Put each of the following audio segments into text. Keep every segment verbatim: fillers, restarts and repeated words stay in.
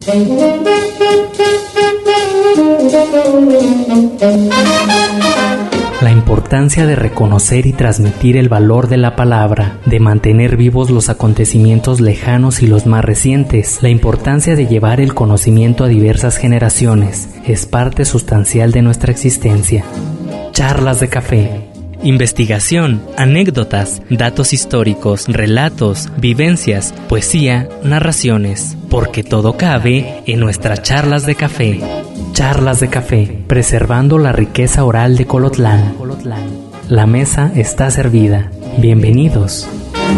La importancia de reconocer y transmitir el valor de la palabra, de mantener vivos los acontecimientos lejanos y los más recientes, la importancia de llevar el conocimiento a diversas generaciones, es parte sustancial de nuestra existencia. Charlas de café. Investigación, anécdotas, datos históricos, relatos, vivencias, poesía, narraciones, porque todo cabe en nuestras charlas de café. Charlas de café, preservando la riqueza oral de Colotlán. La mesa está servida. Bienvenidos.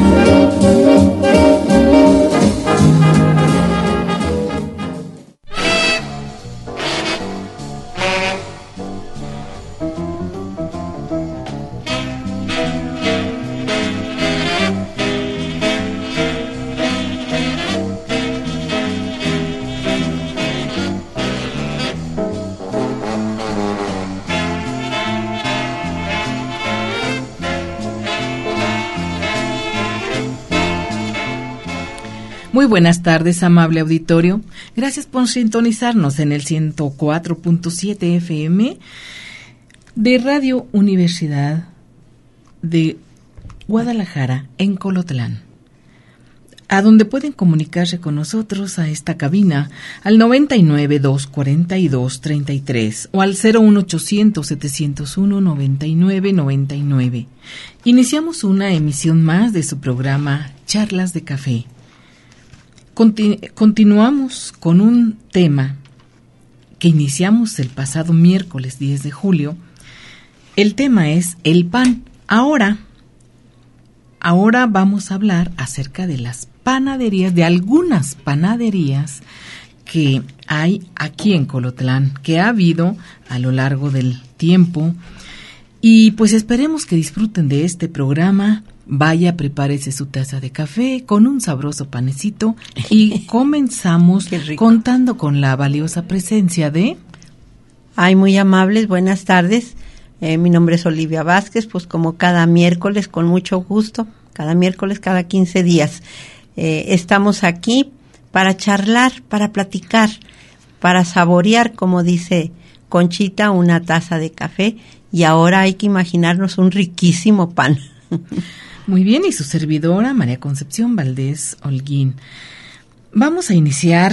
Muy buenas tardes, amable auditorio. Gracias por sintonizarnos en el ciento cuatro punto siete F M de Radio Universidad de Guadalajara en Colotlán, a donde pueden comunicarse con nosotros a esta cabina al noventa y nueve, doscientos cuarenta y dos, treinta y tres o al cero uno ochocientos, setecientos uno, noventa y nueve, noventa y nueve. Iniciamos una emisión más de su programa Charlas de Café. Continu- continuamos con un tema que iniciamos el pasado miércoles diez de julio. El tema es el pan. Ahora, ahora vamos a hablar acerca de las panaderías, de algunas panaderías que hay aquí en Colotlán, que ha habido a lo largo del tiempo. Y pues esperemos que disfruten de este programa. Vaya, prepárese su taza de café con un sabroso panecito y comenzamos contando con la valiosa presencia de... Ay, muy amables, buenas tardes. Eh, mi nombre es Olivia Vázquez, pues como cada miércoles, con mucho gusto, cada miércoles, cada quince días. Eh, estamos aquí para charlar, para platicar, para saborear, como dice Conchita, una taza de café, y ahora hay que imaginarnos un riquísimo pan. Muy bien, y su servidora, María Concepción Valdés Holguín. Vamos a iniciar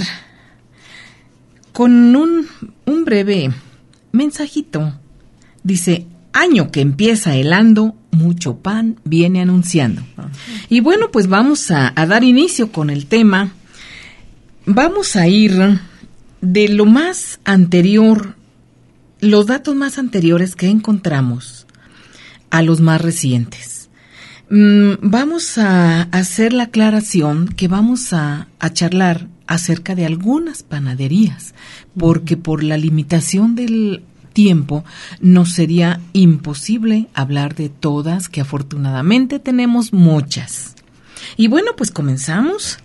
con un, un breve mensajito. Dice, año que empieza helando, mucho pan viene anunciando. Uh-huh. Y bueno, pues vamos a, a dar inicio con el tema. Vamos a ir de lo más anterior, los datos más anteriores que encontramos, a los más recientes. Vamos a hacer la aclaración que vamos a, a charlar acerca de algunas panaderías, porque por la limitación del tiempo nos sería imposible hablar de todas, que afortunadamente tenemos muchas. Y bueno, pues comenzamos.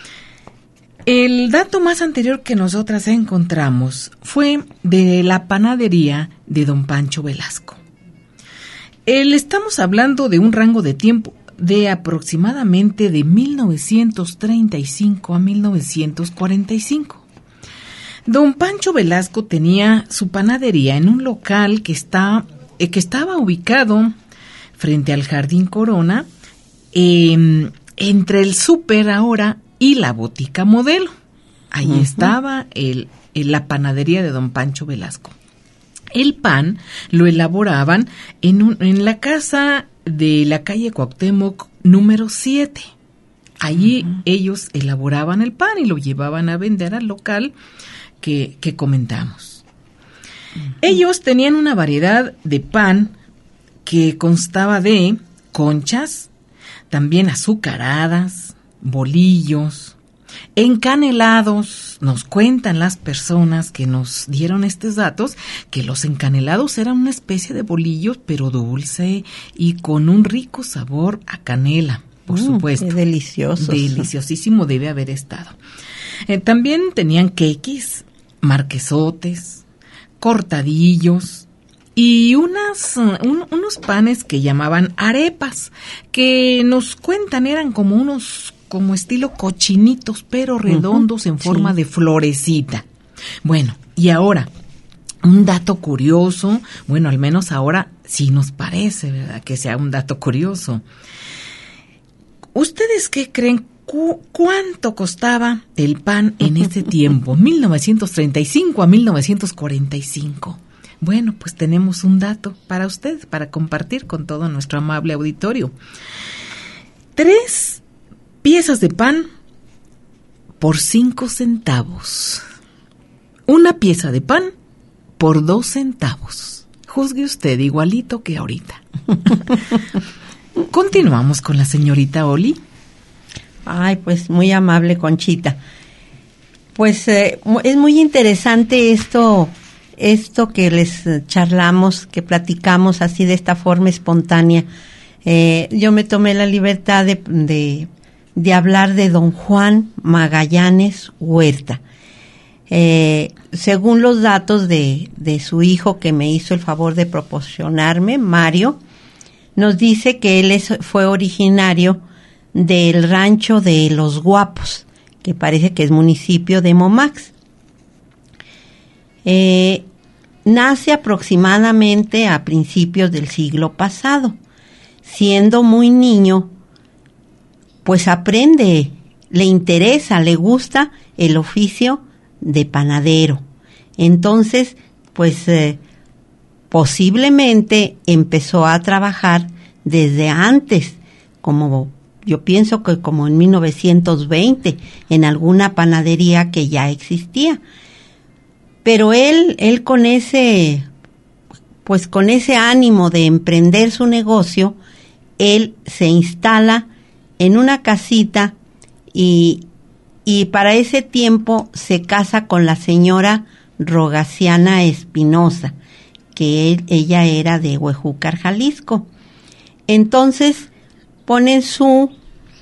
El dato más anterior que nosotras encontramos fue de la panadería de don Pancho Velasco. El, estamos hablando de un rango de tiempo de aproximadamente de mil novecientos treinta y cinco a mil novecientos cuarenta y cinco. Don Pancho Velasco tenía su panadería en un local que, está, eh, que estaba ubicado frente al Jardín Corona, eh, entre el súper ahora y la Botica Modelo. Ahí uh-huh. estaba el, el, la panadería de don Pancho Velasco. El pan lo elaboraban en, un, en la casa de la calle Cuauhtémoc número siete. Allí uh-huh. ellos elaboraban el pan y lo llevaban a vender al local que, que comentamos. Uh-huh. Ellos tenían una variedad de pan que constaba de conchas, también azucaradas, bolillos, encanelados. Nos cuentan las personas que nos dieron estos datos que los encanelados eran una especie de bolillos, pero dulce y con un rico sabor a canela, por mm, supuesto. Qué delicioso. Deliciosísimo debe haber estado. Eh, también tenían quequis, marquesotes, cortadillos y unas, un, unos panes que llamaban arepas, que nos cuentan eran como unos como estilo cochinitos, pero redondos, uh-huh, en forma sí. de florecita. Bueno, y ahora, un dato curioso, bueno, al menos ahora sí nos parece, ¿verdad?, que sea un dato curioso. ¿Ustedes qué creen? Cu- ¿Cuánto costaba el pan en ese tiempo, mil novecientos treinta y cinco a mil novecientos cuarenta y cinco? Bueno, pues tenemos un dato para usted, para compartir con todo nuestro amable auditorio. Tres piezas de pan por cinco centavos. Una pieza de pan por dos centavos. Juzgue usted, igualito que ahorita. Continuamos con la señorita Oli. Ay, pues muy amable, Conchita. Pues eh, es muy interesante esto, esto que les charlamos, que platicamos así de esta forma espontánea. Eh, yo me tomé la libertad de, de, de hablar de don Juan Magallanes Huerta. Eh, según los datos de, de su hijo que me hizo el favor de proporcionarme, Mario, nos dice que él es, fue originario del rancho de Los Guapos, que parece que es municipio de Momax. Eh, nace aproximadamente a principios del siglo pasado. Siendo muy niño, pues aprende, le interesa, le gusta el oficio de panadero. Entonces, pues eh, posiblemente empezó a trabajar desde antes, como yo pienso que como en mil novecientos veinte, en alguna panadería que ya existía. Pero él, él con ese, pues con ese ánimo de emprender su negocio, él se instala en una casita y Y para ese tiempo se casa con la señora Rogaciana Espinosa, que él, ella era de Huejúcar, Jalisco. Entonces ponen su,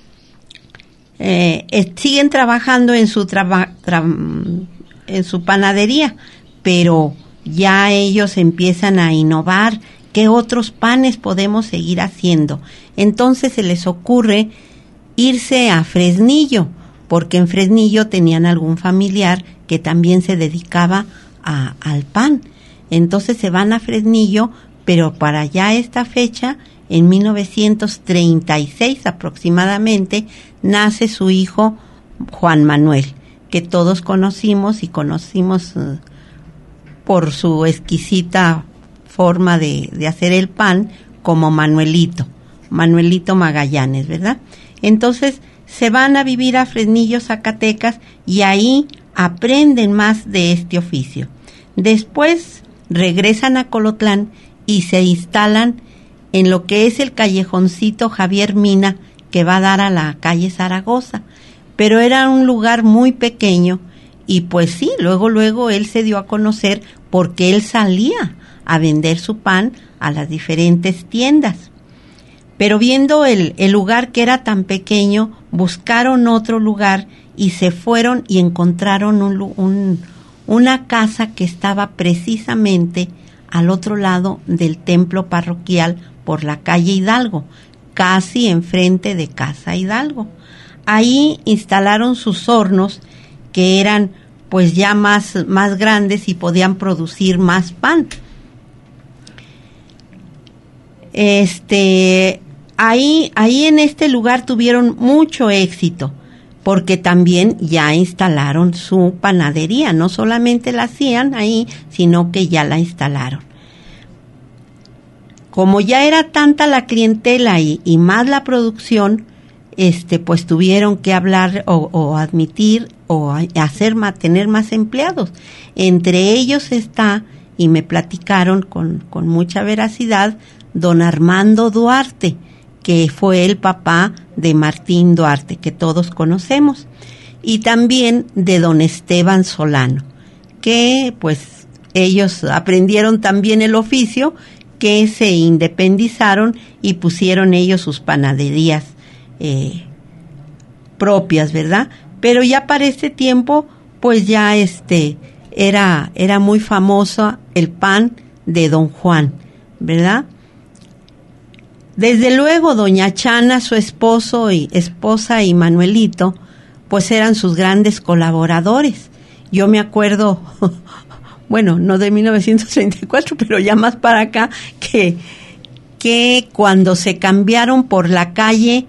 eh, eh, siguen trabajando en su traba, tra, en su panadería, pero ya ellos empiezan a innovar. ¿Qué otros panes podemos seguir haciendo? Entonces se les ocurre irse a Fresnillo, porque en Fresnillo tenían algún familiar que también se dedicaba a, al pan. Entonces se van a Fresnillo, pero para ya esta fecha, en mil novecientos treinta y seis aproximadamente, nace su hijo Juan Manuel, que todos conocimos y conocimos uh, por su exquisita forma de, de hacer el pan, como Manuelito, Manuelito Magallanes, ¿verdad? Entonces, se van a vivir a Fresnillo, Zacatecas, y ahí aprenden más de este oficio. Después regresan a Colotlán y se instalan en lo que es el callejoncito Javier Mina, que va a dar a la calle Zaragoza. Pero era un lugar muy pequeño y pues sí, luego, luego él se dio a conocer porque él salía a vender su pan a las diferentes tiendas. Pero viendo el, el lugar que era tan pequeño, buscaron otro lugar y se fueron y encontraron un, un, una casa que estaba precisamente al otro lado del templo parroquial por la calle Hidalgo, casi enfrente de Casa Hidalgo. Ahí instalaron sus hornos, que eran pues ya más, más grandes y podían producir más pan. Este... Ahí, ahí en este lugar tuvieron mucho éxito, porque también ya instalaron su panadería, no solamente la hacían ahí, sino que ya la instalaron. Como ya era tanta la clientela y, y más la producción, este, pues tuvieron que hablar o, o admitir o hacer tener más empleados. Entre ellos está, y me platicaron con, con mucha veracidad, don Armando Duarte, que fue el papá de Martín Duarte, que todos conocemos, y también de don Esteban Solano, que pues ellos aprendieron también el oficio, que se independizaron y pusieron ellos sus panaderías eh, propias, ¿verdad? Pero ya para este tiempo, pues ya este era, era muy famoso el pan de don Juan, ¿verdad? Desde luego, doña Chana, su esposo y esposa y Manuelito, pues eran sus grandes colaboradores. Yo me acuerdo, bueno, no de mil novecientos treinta y cuatro, pero ya más para acá, que, que cuando se cambiaron por la calle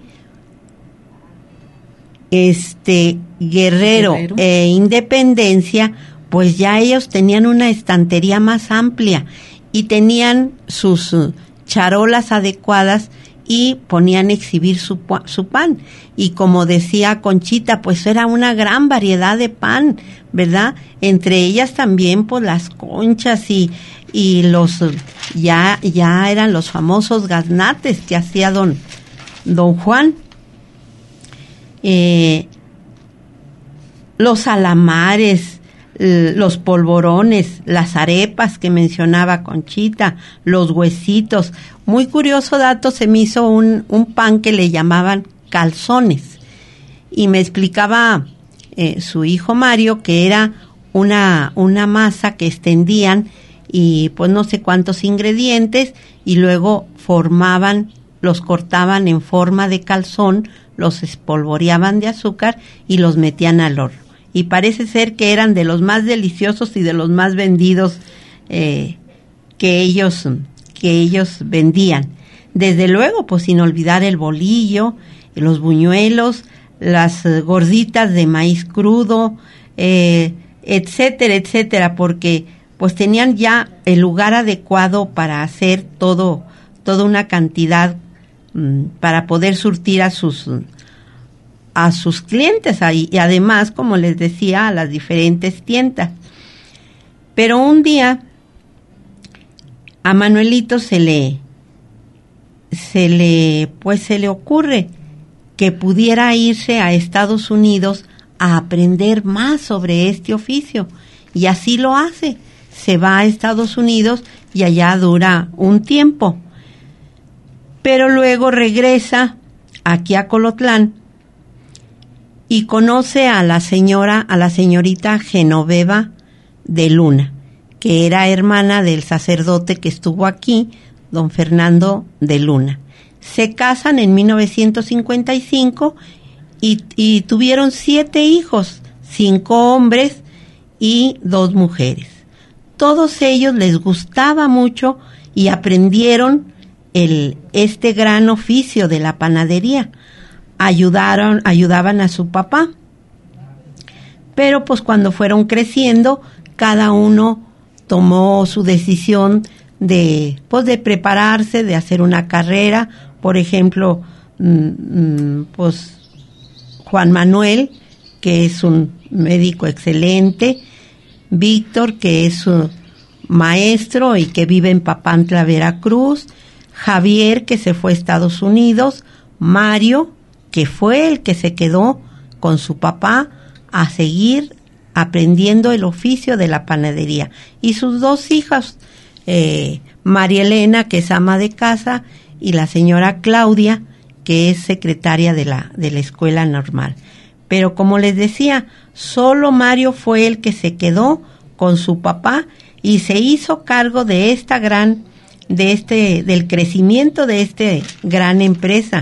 este Guerrero, Guerrero. e Independencia, pues ya ellos tenían una estantería más amplia y tenían sus uh, charolas adecuadas y ponían a exhibir su, su pan. Y como decía Conchita, pues era una gran variedad de pan, ¿verdad? Entre ellas también pues las conchas y, y los, ya, ya eran los famosos gaznates que hacía don, don Juan. Eh, los alamares, los polvorones, las arepas que mencionaba Conchita, los huesitos. Muy curioso dato, se me hizo un, un pan que le llamaban calzones. Y me explicaba eh, su hijo Mario que era una, una masa que extendían y pues no sé cuántos ingredientes y luego formaban, los cortaban en forma de calzón, los espolvoreaban de azúcar y los metían al horno. Y parece ser que eran de los más deliciosos y de los más vendidos eh, que ellos que ellos vendían. Desde luego, pues sin olvidar el bolillo, los buñuelos, las gorditas de maíz crudo, eh, etcétera, etcétera, porque pues tenían ya el lugar adecuado para hacer todo, toda una cantidad mm, para poder surtir a sus a sus clientes y además, como les decía, a las diferentes tiendas. Pero un día a Manuelito se le se le pues se le ocurre que pudiera irse a Estados Unidos a aprender más sobre este oficio y así lo hace. Se va a Estados Unidos y allá dura un tiempo. Pero luego regresa aquí a Colotlán y conoce a la señora, a la señorita Genoveva de Luna, que era hermana del sacerdote que estuvo aquí, don Fernando de Luna. Se casan en mil novecientos cincuenta y cinco y, y tuvieron siete hijos, cinco hombres y dos mujeres. Todos ellos les gustaba mucho y aprendieron el, este gran oficio de la panadería. Ayudaron, ayudaban a su papá. Pero pues cuando fueron creciendo, cada uno tomó su decisión de, pues de prepararse, de hacer una carrera. Por ejemplo, mmm, pues Juan Manuel, que es un médico excelente, Víctor, que es un maestro y que vive en Papantla, Veracruz, Javier, que se fue a Estados Unidos, Mario, que fue el que se quedó con su papá a seguir aprendiendo el oficio de la panadería. Y sus dos hijas, eh, María Elena, que es ama de casa, y la señora Claudia, que es secretaria de la, de la escuela normal. Pero como les decía, solo Mario fue el que se quedó con su papá y se hizo cargo de esta gran, de este, del crecimiento de esta gran empresa.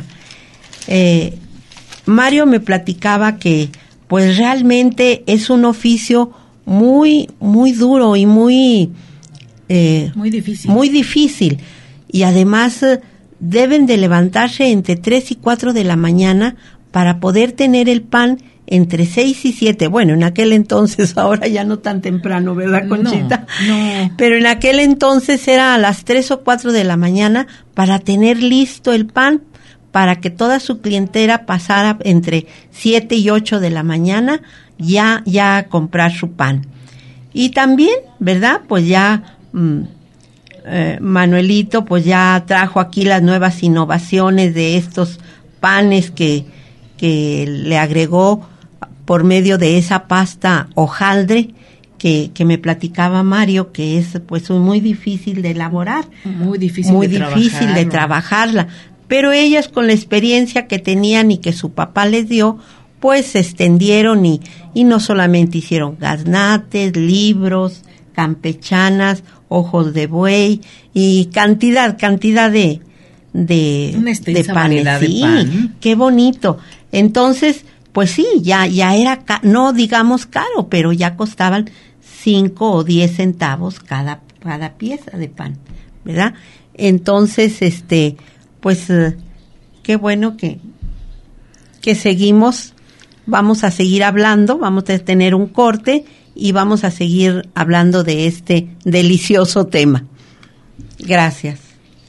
Eh, Mario me platicaba que pues realmente es un oficio muy, muy duro y muy, eh, muy difícil. Muy difícil. Y además eh, deben de levantarse entre tres y cuatro de la mañana para poder tener el pan entre seis y siete. Bueno, en aquel entonces, ahora ya no tan temprano, ¿verdad, Conchita? No, no. Pero en aquel entonces era a las tres o cuatro de la mañana para tener listo el pan, para que toda su clientela pasara entre siete y ocho de la mañana ya, ya a comprar su pan. Y también, ¿verdad? Pues ya mmm, eh, Manuelito pues ya trajo aquí las nuevas innovaciones de estos panes que, que le agregó por medio de esa pasta hojaldre que, que me platicaba Mario, que es pues muy difícil de elaborar. Muy difícil muy de difícil de trabajarla. Pero ellas, con la experiencia que tenían y que su papá les dio, pues se extendieron y, y no solamente hicieron gaznates, libros, campechanas, ojos de buey y cantidad, cantidad de, de, Una extensa de variedad panes. Sí, de pan. qué bonito. Entonces, pues sí, ya, ya era, ca- no digamos caro, pero ya costaban cinco o diez centavos cada, cada pieza de pan, ¿verdad? Entonces, este, pues, eh, qué bueno que, que seguimos, vamos a seguir hablando, vamos a tener un corte y vamos a seguir hablando de este delicioso tema. Gracias.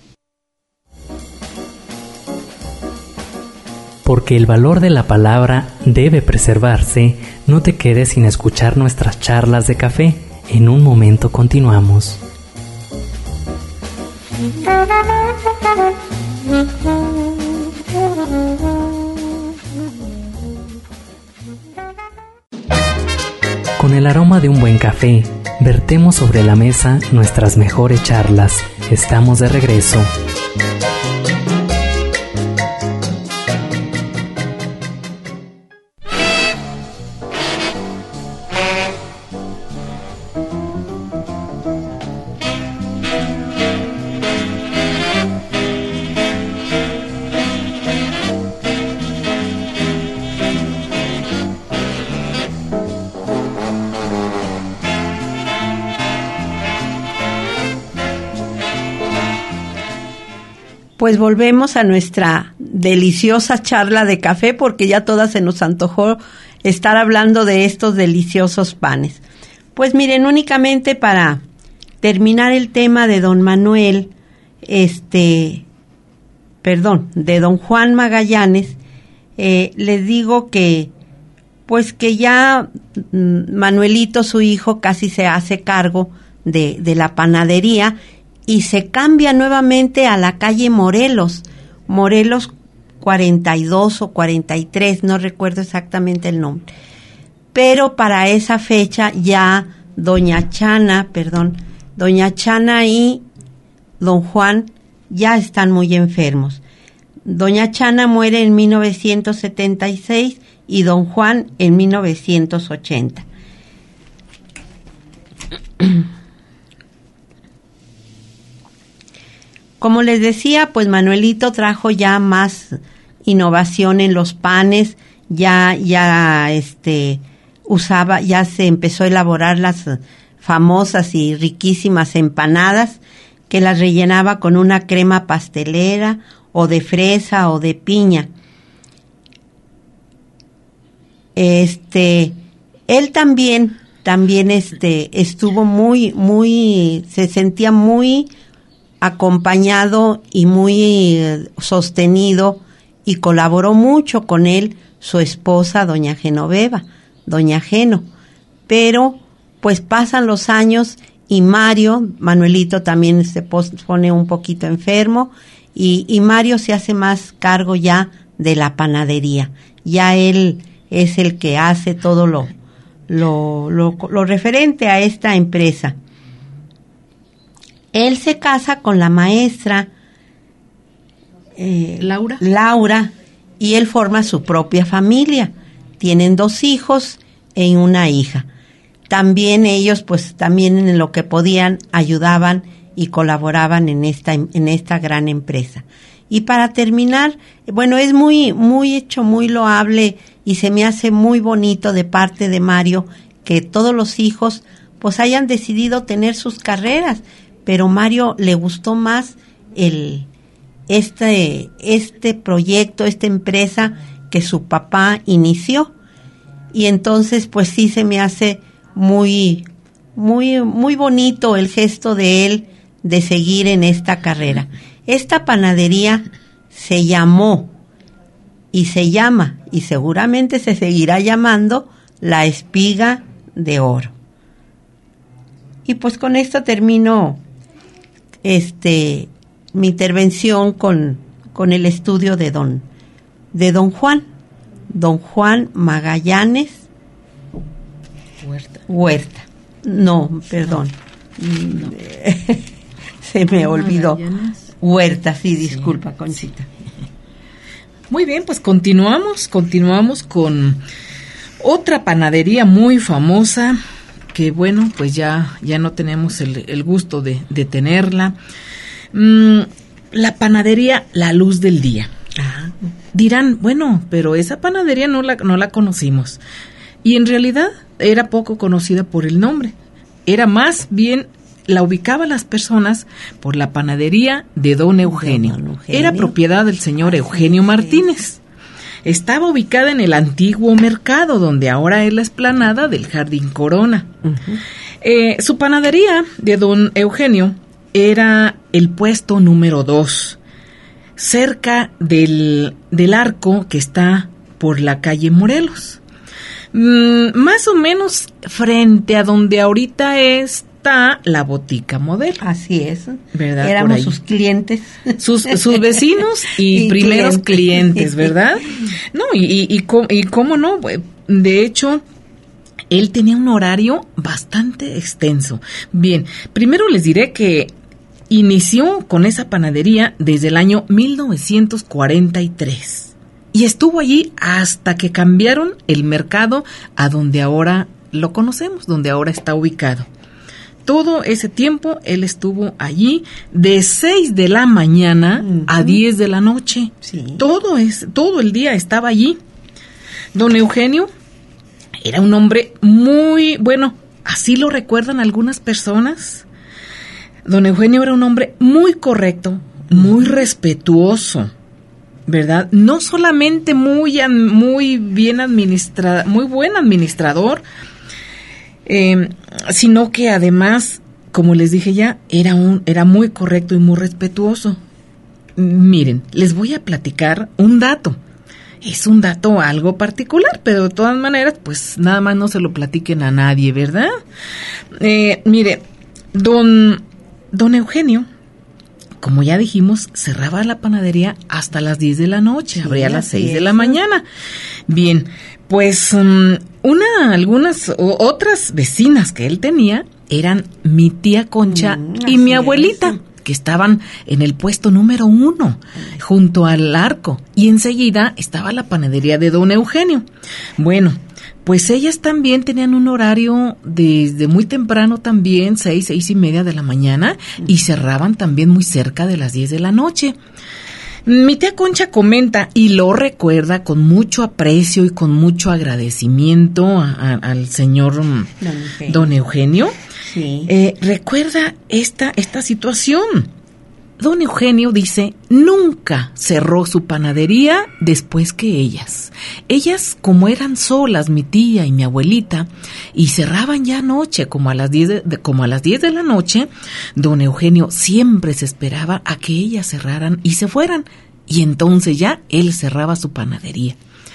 Porque el valor de la palabra debe preservarse, no te quedes sin escuchar nuestras charlas de café. En un momento continuamos. Con el aroma de un buen café, vertemos sobre la mesa nuestras mejores charlas. Estamos de regreso. Pues volvemos a nuestra deliciosa charla de café porque ya todas se nos antojó estar hablando de estos deliciosos panes. Pues miren, únicamente para terminar el tema de don Manuel, este, perdón, de don Juan Magallanes, eh, les digo que, pues que ya mm, Manuelito, su hijo, casi se hace cargo de, de la panadería y se cambia nuevamente a la calle Morelos, Morelos cuarenta y dos o cuarenta y tres, no recuerdo exactamente el nombre. Pero para esa fecha ya doña Chana, perdón, doña Chana y don Juan ya están muy enfermos. Doña Chana muere en mil novecientos setenta y seis y don Juan en mil novecientos ochenta. Como les decía, pues Manuelito trajo ya más innovación en los panes, ya, ya, este, usaba, ya se empezó a elaborar las famosas y riquísimas empanadas, que las rellenaba con una crema pastelera, o de fresa, o de piña. Este, él también, también este, estuvo muy, muy, se sentía muy acompañado y muy eh, sostenido y colaboró mucho con él su esposa doña Genoveva, doña Geno, pero pues pasan los años y Mario, Manuelito también se pone un poquito enfermo y, y Mario se hace más cargo ya de la panadería, ya él es el que hace todo lo, lo, lo, lo referente a esta empresa. Él se casa con la maestra eh, Laura. Laura y él forma su propia familia. Tienen dos hijos y una hija. También ellos, pues, también en lo que podían ayudaban y colaboraban en esta en esta gran empresa. Y para terminar, bueno, es muy muy hecho, muy loable y se me hace muy bonito de parte de Mario que todos los hijos, pues, hayan decidido tener sus carreras. Pero Mario le gustó más el este este proyecto, esta empresa que su papá inició. Y entonces pues sí se me hace muy muy muy bonito el gesto de él de seguir en esta carrera. Esta panadería se llamó y se llama y seguramente se seguirá llamando La Espiga de Oro. Y pues con esto termino este mi intervención con, con el estudio de don de don Juan, don Juan Magallanes Huerta. Huerta. No, perdón. No. Se me olvidó. Magallanes. Huerta, sí, disculpa, Sí, Conchita. Muy bien, pues continuamos, continuamos con otra panadería muy famosa que bueno, pues ya, ya no tenemos el, el gusto de, de tenerla. Mm, la panadería La Luz del Día. Ah. Dirán, bueno, pero esa panadería no la, no la conocimos. Y en realidad era poco conocida por el nombre. Era más bien, la ubicaban las personas por la panadería de Don Eugenio. Don Eugenio. Era propiedad del señor Así Eugenio es. Martínez. Estaba ubicada en el antiguo mercado, donde ahora es la explanada del Jardín Corona. Uh-huh. Eh, su panadería de Don Eugenio era el puesto número dos, cerca del, del arco que está por la calle Morelos. Mm, más o menos frente a donde ahorita está la Botica Modelo. Así es. ¿Verdad? Éramos sus clientes. Sus, sus vecinos y, y primeros clientes, clientes, ¿verdad? No, y, y, y, cómo, y cómo no, de hecho, él tenía un horario bastante extenso. Bien, primero les diré que inició con esa panadería desde el año mil novecientos cuarenta y tres y estuvo allí hasta que cambiaron el mercado a donde ahora lo conocemos, donde ahora está ubicado. Todo ese tiempo él estuvo allí de seis de la mañana uh-huh. a diez de la noche. Sí. Todo es, todo el día estaba allí. Don Eugenio era un hombre muy, bueno, así lo recuerdan algunas personas. Don Eugenio era un hombre muy correcto, muy respetuoso, ¿verdad? No solamente muy, muy bien administrado, muy buen administrador, eh, sino que además, como les dije ya, era un, era muy correcto y muy respetuoso. Miren, les voy a platicar un dato. Es un dato algo particular, pero de todas maneras, pues nada más no se lo platiquen a nadie, ¿verdad? Eh, mire, don... Don Eugenio, como ya dijimos, cerraba la panadería hasta las diez de la noche, sí, abría a las seis de la mañana. Bien, pues um, una, algunas o, otras vecinas que él tenía eran mi tía Concha mm, y mi abuelita, es. que estaban en el puesto número uno, junto al arco, y enseguida estaba la panadería de Don Eugenio. Bueno, pues ellas también tenían un horario desde muy temprano también, seis, seis y media de la mañana, y cerraban también muy cerca de las diez de la noche. Mi tía Concha comenta y lo recuerda con mucho aprecio y con mucho agradecimiento a, a, al señor Don Eugenio. Don Eugenio. Sí. Eh, recuerda esta, esta situación. Don Eugenio dice, nunca cerró su panadería después que ellas. Ellas, como eran solas, mi tía y mi abuelita, y cerraban ya anoche, como a las diez de, de, como a las diez de la noche, don Eugenio siempre se esperaba a que ellas cerraran y se fueran, y entonces ya él cerraba su panadería.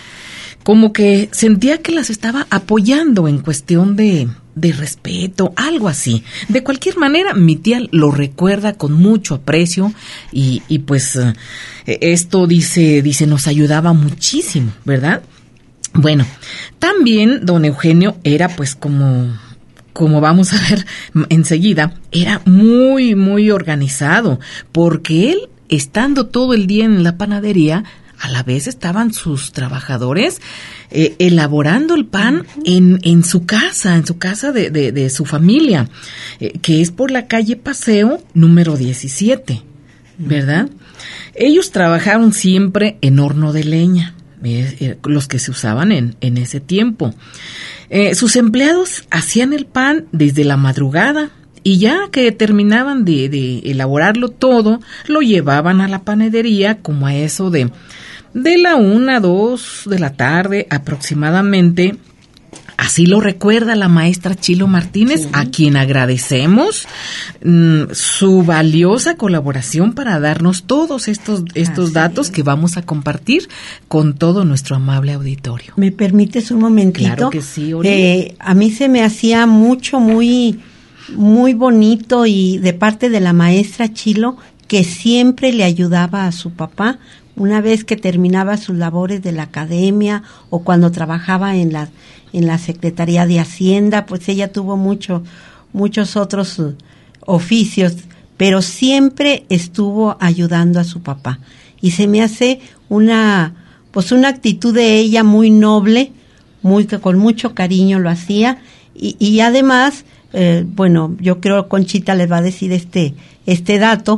Como que sentía que las estaba apoyando en cuestión de, de respeto, algo así. De cualquier manera, mi tía lo recuerda con mucho aprecio y, y pues uh, esto dice, dice, nos ayudaba muchísimo, ¿verdad? Bueno, también don Eugenio era pues como, como vamos a ver enseguida, era muy, muy organizado, porque él, estando todo el día en la panadería, a la vez estaban sus trabajadores eh, elaborando el pan en, en su casa, en su casa de, de, de su familia, eh, que es por la calle Paseo número diecisiete, ¿verdad? Ellos trabajaron siempre en horno de leña, eh, eh, los que se usaban en, en ese tiempo. Eh, sus empleados hacían el pan desde la madrugada, y ya que terminaban de, de elaborarlo todo, lo llevaban a la panadería como a eso de, de la una, dos de la tarde aproximadamente. Así lo recuerda la maestra Chilo Martínez, sí, a quien agradecemos mmm, su valiosa colaboración para darnos todos estos, estos Así datos es. que vamos a compartir con todo nuestro amable auditorio. ¿Me permites un momentito? Claro que sí, Ori. Eh, a mí se me hacía mucho, muy... muy bonito y de parte de la maestra Chilo, que siempre le ayudaba a su papá una vez que terminaba sus labores de la academia o cuando trabajaba en la en la Secretaría de Hacienda, pues ella tuvo mucho muchos otros uh, oficios, pero siempre estuvo ayudando a su papá. Y se me hace una pues una actitud de ella muy noble, muy que con mucho cariño lo hacía y, y además Eh, bueno, yo creo Conchita les va a decir este este dato,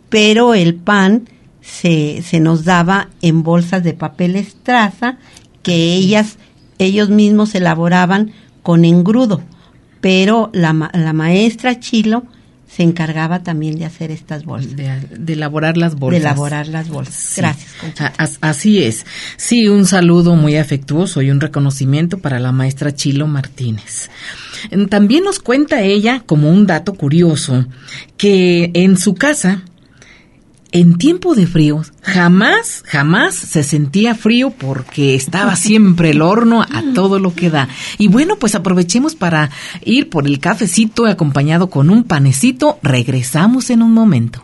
pero el pan se, se nos daba en bolsas de papel estraza que ellas, ellos mismos elaboraban con engrudo, pero la, la maestra Chilo se encargaba también de hacer estas bolsas. De, de elaborar las bolsas. De elaborar las bolsas. Sí. Gracias, Conchita. As, así es. Sí, un saludo muy afectuoso y un reconocimiento para la maestra Chilo Martínez. También nos cuenta ella, como un dato curioso, que en su casa, en tiempo de frío, jamás, jamás se sentía frío porque estaba siempre el horno a todo lo que da. Y bueno, pues aprovechemos para ir por el cafecito acompañado con un panecito. Regresamos en un momento.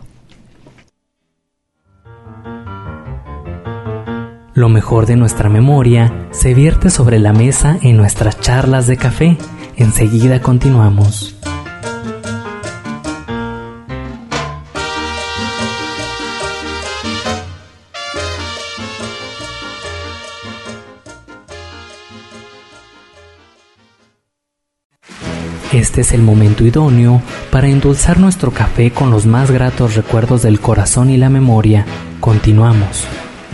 Lo mejor de nuestra memoria se vierte sobre la mesa en nuestras charlas de café. Enseguida continuamos. Este es el momento idóneo para endulzar nuestro café con los más gratos recuerdos del corazón y la memoria. Continuamos.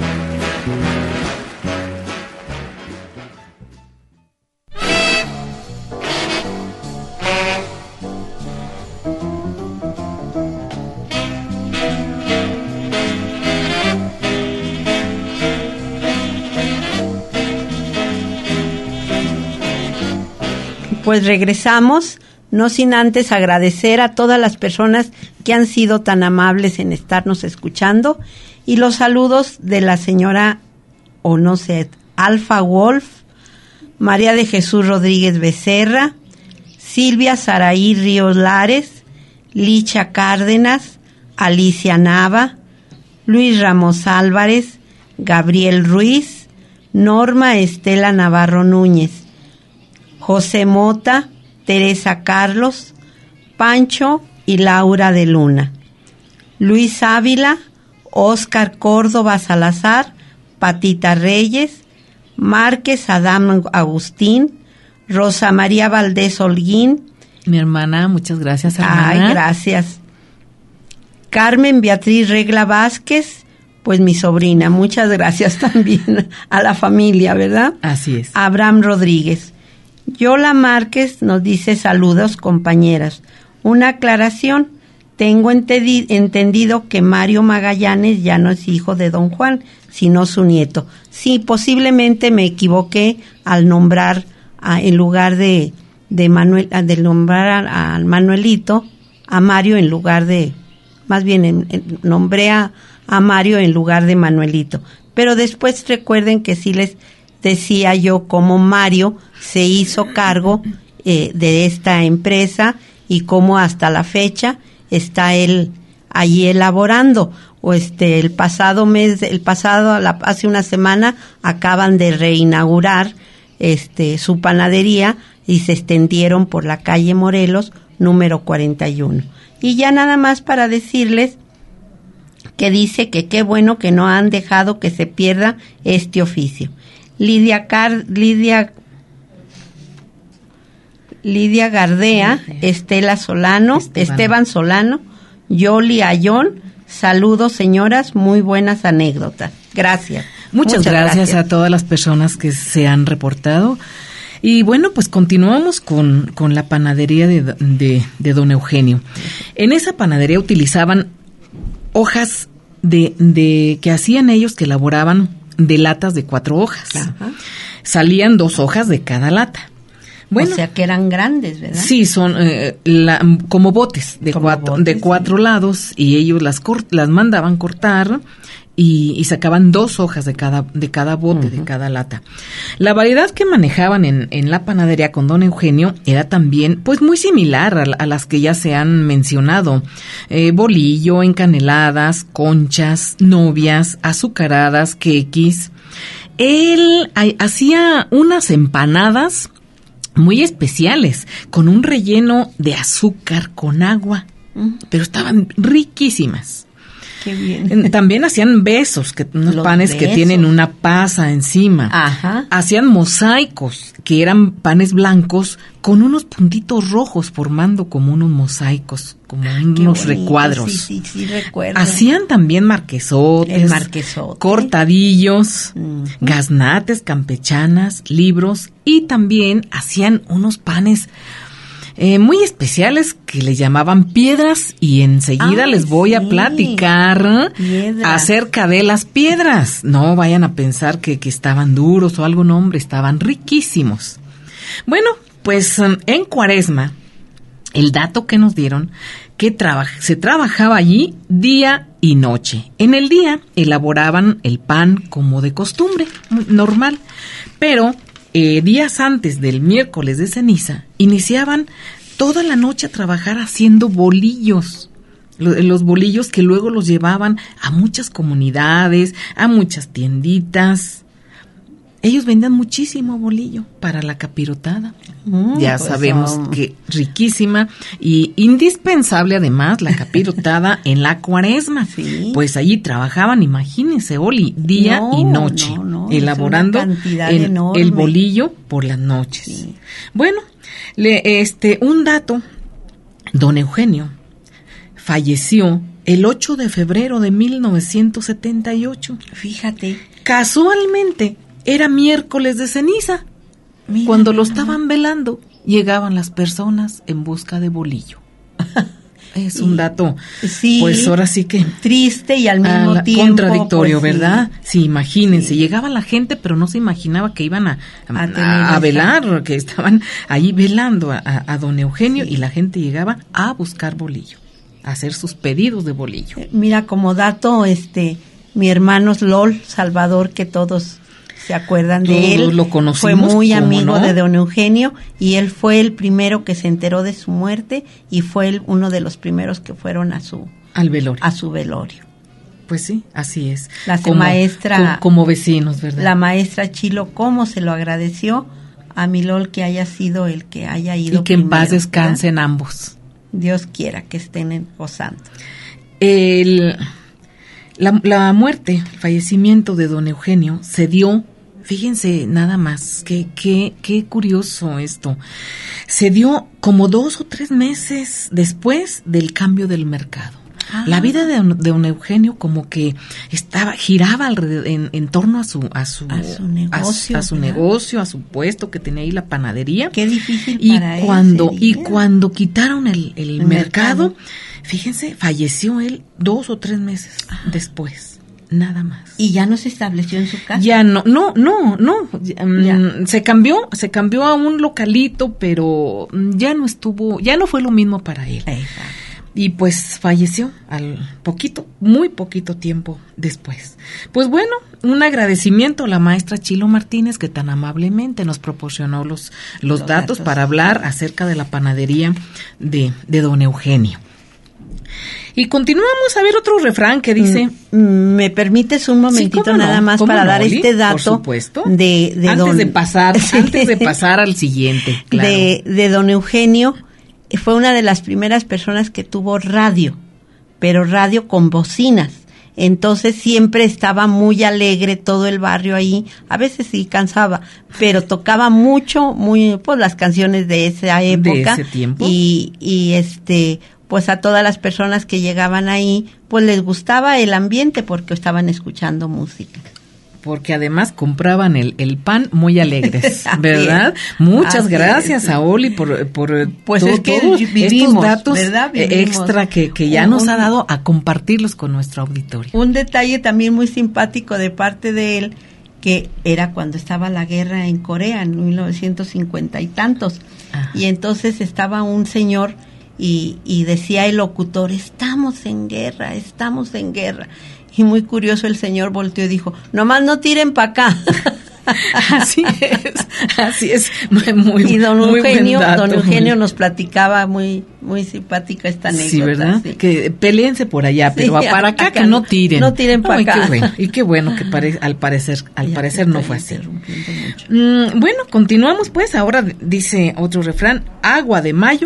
Pues regresamos, no sin antes agradecer a todas las personas que han sido tan amables en estarnos escuchando y los saludos de la señora, o no sé, Alfa Wolf, María de Jesús Rodríguez Becerra, Silvia Saraí Ríos Lares, Licha Cárdenas, Alicia Nava, Luis Ramos Álvarez, Gabriel Ruiz, Norma Estela Navarro Núñez, José Mota, Teresa Carlos, Pancho y Laura de Luna, Luis Ávila, Óscar Córdoba Salazar, Patita Reyes, Márquez Adán Agustín, Rosa María Valdés Holguín. Mi hermana, muchas gracias, hermana. Ay, gracias. Carmen Beatriz Regla Vázquez, pues mi sobrina, muchas gracias también a la familia, ¿verdad? Así es. Abraham Rodríguez. Yola Márquez nos dice saludos, compañeras. Una aclaración, tengo entendi- entendido que Mario Magallanes ya no es hijo de don Juan, sino su nieto. Sí, posiblemente me equivoqué al nombrar, a, en lugar de, de Manuel, de nombrar al Manuelito, a Mario en lugar de, más bien en, en, nombré a, a Mario en lugar de Manuelito. Pero después recuerden que sí les decía yo cómo Mario se hizo cargo eh, de esta empresa y cómo hasta la fecha está él allí elaborando. O este el pasado mes, el pasado la, hace una semana acaban de reinaugurar este su panadería y se extendieron por la calle Morelos número cuarenta y uno. Y ya nada más para decirles que dice que qué bueno que no han dejado que se pierda este oficio. Lidia Car, Lidia Lidia Gardea, Estela Solano, Esteban, Esteban Solano, Yoli Ayón, saludos señoras, muy buenas anécdotas. Gracias. Muchas, Muchas gracias, gracias a todas las personas que se han reportado. Y bueno, pues continuamos con, con la panadería de, de, de don Eugenio. En esa panadería utilizaban hojas de, de que hacían ellos, que elaboraban de latas de cuatro hojas. Ajá. Salían dos hojas de cada lata. Bueno, o sea que eran grandes, ¿verdad? Sí, son eh, la, como botes de como cuatro botes, de cuatro sí. lados, y ellos las cort, las mandaban cortar y, y sacaban dos hojas de cada de cada bote, uh-huh. de cada lata. La variedad que manejaban en, en la panadería con don Eugenio era también pues muy similar a, a las que ya se han mencionado. Eh, bolillo, encaneladas, conchas, novias, azucaradas, quequis. Él a, hacía unas empanadas muy especiales, con un relleno de azúcar con agua, uh-huh. pero estaban riquísimas. Qué bien. También hacían besos, que unos Los panes que besos. tienen una pasa encima. Ajá. Hacían mosaicos, que eran panes blancos con unos puntitos rojos formando como unos mosaicos, como Qué unos bonito, recuadros. Sí, sí, sí, recuerdo. Hacían también marquesotes, El marquesote. cortadillos, Ujú. gaznates, campechanas, libros, y también hacían unos panes eh, muy especiales que le llamaban piedras, y enseguida Ay, les voy a sí. platicar Piedras. acerca de las piedras. No vayan a pensar que, que estaban duros o algo, no, hombre, estaban riquísimos. Bueno, pues um, en Cuaresma, el dato que nos dieron, que traba- se trabajaba allí día y noche. En el día elaboraban el pan como de costumbre, muy normal, pero eh, días antes del miércoles de ceniza, iniciaban toda la noche a trabajar haciendo bolillos. Lo- Los bolillos que luego los llevaban a muchas comunidades, a muchas tienditas. Ellos vendían muchísimo bolillo para la capirotada. Mm, Ya pues, sabemos um, que riquísima y indispensable además la capirotada en la Cuaresma. Sí. Pues allí trabajaban, imagínense, Oli, día No, y noche, no, no, es elaborando una cantidad el, enorme. el bolillo por las noches. Sí. Bueno, le, este, un dato, don Eugenio falleció el ocho de febrero de mil novecientos setenta y ocho. Fíjate. Casualmente era miércoles de ceniza. Mira Cuando lo nada estaban velando, llegaban las personas en busca de bolillo. Es un dato, Sí. pues ahora sí que Triste y al mismo ah, tiempo. contradictorio, pues, sí. ¿verdad? Sí, imagínense, Sí. llegaba la gente, pero no se imaginaba que iban a, a, A tener a esa- velar, que estaban ahí velando a, a- a don Eugenio, y la gente llegaba a buscar bolillo, a hacer sus pedidos de bolillo. Eh, Mira, como dato, este, mi hermano Lol Salvador, que todos se acuerdan de Todos él, lo conocimos, fue muy ¿cómo amigo no? de don Eugenio, y él fue el primero que se enteró de su muerte, y fue el- uno de los primeros que fueron a su Al velorio. a su velorio. Pues sí, así es. La maestra- co- como vecinos, ¿verdad? La maestra Chilo, cómo se lo agradeció a mi Lol que haya sido el que haya ido y que en paz primero, descansen ambos. ¿verdad? Dios quiera que estén en- gozando. El, la, la muerte, el fallecimiento de don Eugenio se dio, fíjense nada más, qué qué qué curioso esto, se dio como dos o tres meses después del cambio del mercado. Ah. La vida de, don- de don Eugenio como que estaba giraba alrededor, en, en torno a su a su A su negocio, a, su ¿verdad? negocio, a su puesto que tenía ahí la panadería. Qué difícil Y para él cuando y sería. cuando quitaron el, el El mercado, mercado. fíjense, falleció él dos o tres meses después, nada más. Y ya no se estableció en su casa. Ya no, no, no, no, ya, mm, Ya. se cambió, se cambió a un localito, pero mm, ya no estuvo, ya no fue lo mismo para él. Exacto. Y pues falleció al poquito, muy poquito tiempo después. Pues bueno, un agradecimiento a la maestra Chilo Martínez, que tan amablemente nos proporcionó los, los, Los datos, datos. para hablar acerca de la panadería de, de don Eugenio. Y continuamos a ver otro refrán que dice... Mm, ¿Me permites un momentito Sí, ¿cómo no? nada más ¿Cómo para no, dar Oli? este dato? Por supuesto. De, de antes don, de pasar, Sí. antes de pasar al siguiente, claro. de, de don Eugenio, fue una de las primeras personas que tuvo radio, pero radio con bocinas. Entonces siempre estaba muy alegre todo el barrio ahí. A veces sí cansaba, pero tocaba mucho, muy, pues las canciones de esa época. ese tiempo. Y, y este, pues a todas las personas que llegaban ahí, pues les gustaba el ambiente porque estaban escuchando música. Porque además compraban el, el pan muy alegres, Así ¿verdad? es. Muchas Así gracias es. a Oli por, por Pues to- es que todos vivimos, estos datos ¿verdad? eh, Vivimos. extra que, que ya Un- nos ha dado a compartirlos con nuestro auditorio. Un detalle también muy simpático de parte de él, que era cuando estaba la guerra en Corea, en mil novecientos cincuenta y tantos. Ajá. Y entonces estaba un señor y, y decía el locutor, estamos en guerra, estamos en guerra. Y muy curioso el señor volteó y dijo, nomás no tiren para acá. Así es, así es, muy, muy, Y don muy buen Eugenio, dato, don Eugenio muy- nos platicaba muy, muy simpática esta anécdota. Sí, ¿verdad? sí. Que peleense por allá, Sí, pero para acá, acá que no no- tiren. no tiren pa' Ay, qué acá. bueno, y qué bueno que pare- al parecer, al Ya parecer te no estoy fue así. interrumpiendo mucho. Mm, bueno, continuamos pues. Ahora dice otro refrán: agua de mayo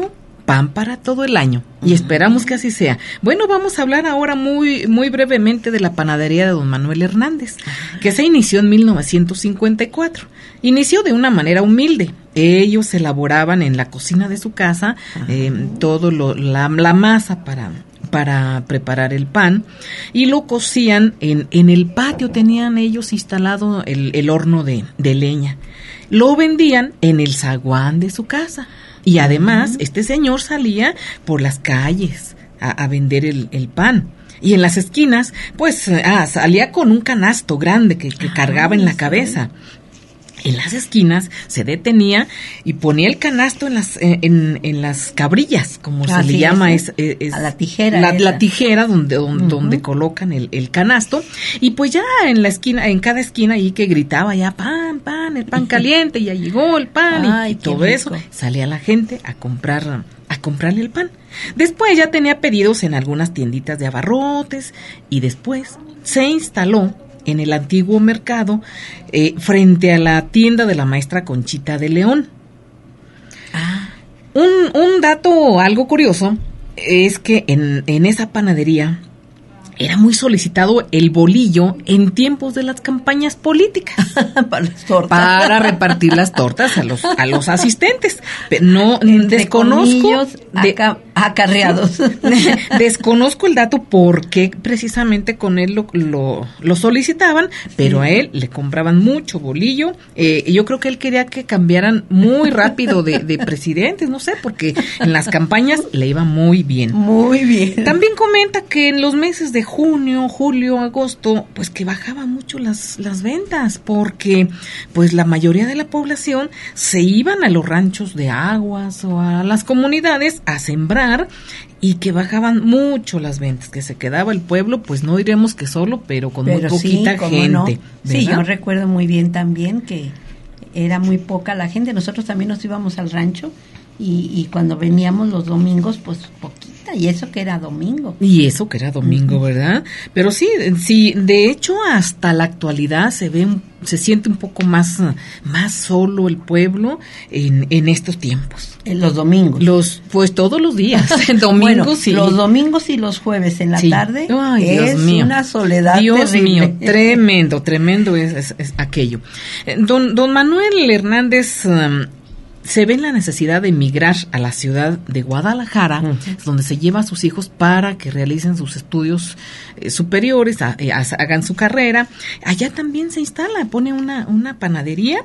pan para todo el año, y uh-huh. esperamos que así sea. Bueno, vamos a hablar ahora muy muy brevemente de la panadería de don Manuel Hernández, uh-huh. que se inició en mil novecientos cincuenta y cuatro. Inició de una manera humilde. Ellos elaboraban en la cocina de su casa uh-huh. eh, todo lo, la, la masa para para preparar el pan, y lo cocían en, en el patio. Tenían ellos instalado el, el horno de, de leña. Lo vendían en el zaguán de su casa, y además uh-huh. este señor salía por las calles a, a vender el, el pan. Y en las esquinas, pues ah, salía con un canasto grande que, que ah, cargaba en la cabeza. En las esquinas se detenía y ponía el canasto en las en, en las cabrillas, como ah, se sí, le llama, es, es, es a la tijera, la, la tijera donde donde, uh-huh. donde colocan el, el canasto, y pues ya en la esquina, en cada esquina ahí que gritaba ya pan, pan, el pan caliente, ya llegó el pan. Ay, y, y todo rico. Eso, salía la gente a comprar a comprarle el pan. Después ya tenía pedidos en algunas tienditas de abarrotes, y después se instaló en el antiguo mercado, eh, frente a la tienda de la maestra Conchita de León. Ah. Un, un dato algo curioso es que en, en esa panadería era muy solicitado el bolillo en tiempos de las campañas políticas. Para las tortas. Para repartir las tortas a los a los asistentes. Pero no, entre desconozco de, aca, acarreados. Desconozco el dato por qué precisamente con él lo, lo, lo solicitaban, pero sí. a él le compraban mucho bolillo. Eh, yo creo que él quería que cambiaran muy rápido de, de presidentes, no sé, porque en las campañas le iba muy bien. Muy bien. También comenta que en los meses de junio, julio, agosto, pues que bajaban mucho las, las ventas, porque pues la mayoría de la población se iban a los ranchos de aguas o a las comunidades a sembrar, y que bajaban mucho las ventas, que se quedaba el pueblo, pues no diremos que solo, pero con pero muy poquita sí, gente. No. Sí, yo recuerdo muy bien también que era muy poca la gente. Nosotros también nos íbamos al rancho, y, y cuando veníamos los domingos, pues poquita, y eso que era domingo. Y eso que era domingo, uh-huh. ¿verdad? Pero sí, sí, de hecho hasta la actualidad se ve, se siente un poco más, más solo el pueblo en, en estos tiempos. En los domingos. Los, pues todos los días, domingos bueno, sí. Los domingos y los jueves en la sí. tarde. Ay, es Dios mío. Una soledad Dios terrible. mío, tremendo, tremendo es, es, es aquello. Don, don Manuel Hernández um, se ve la necesidad de emigrar a la ciudad de Guadalajara, uh-huh. donde se lleva a sus hijos para que realicen sus estudios eh, superiores, a, eh, a, hagan su carrera. Allá también se instala, pone una, una panadería,